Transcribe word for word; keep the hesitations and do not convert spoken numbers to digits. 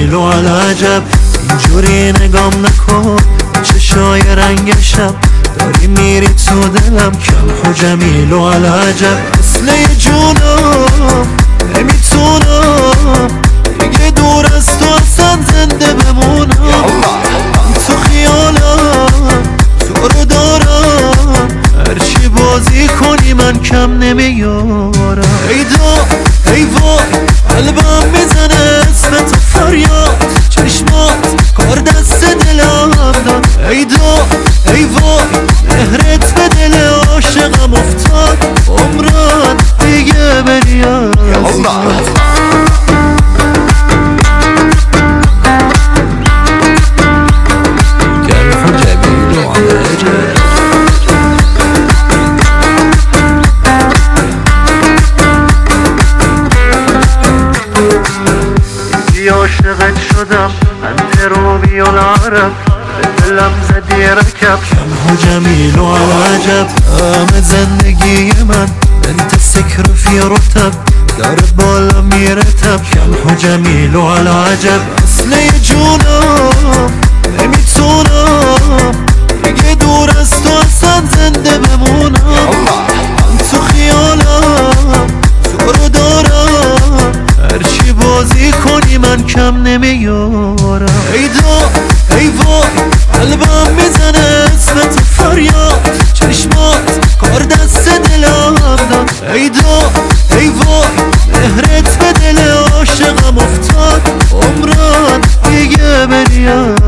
جمیل و العجب، اینجوری نگام نکن چشای رنگ شب، داری میری تو دلم کم و جمیل و العجب. مثل جونم نمیتونم دیگه دور از تو اصلا زنده بمونم، من تو خیالم تو رو دارم، هرچی بازی کنی من کم نمیارم. ای دا ای وای قلبم میزنه اسم تو فریاد، چشمات کار دست دلم داد. ای دا ای وای مهرت به دل عاشقم افتاد، عمران دیگه بری از من. عاشقت شدم انت روبی العرب، به دلم زدی رکب کم و جمیل و العجب. همه زندگی من انت سکر فی رتب، داره بالا میرتب کم و جمیل و العجب. اصل جونم نمیتونم دیگه دور از تو اصلا زنده بمونم، من تو خیالم تو رو دارم، هرچی بازی کنی من کم نمیارم. ای دا ای وای قلبم میزنه اسم تو فریاد، چشمات کار دست دلم داد. ای دا ای وای مهرت به دل عاشقم افتاد، عمران دیگه بری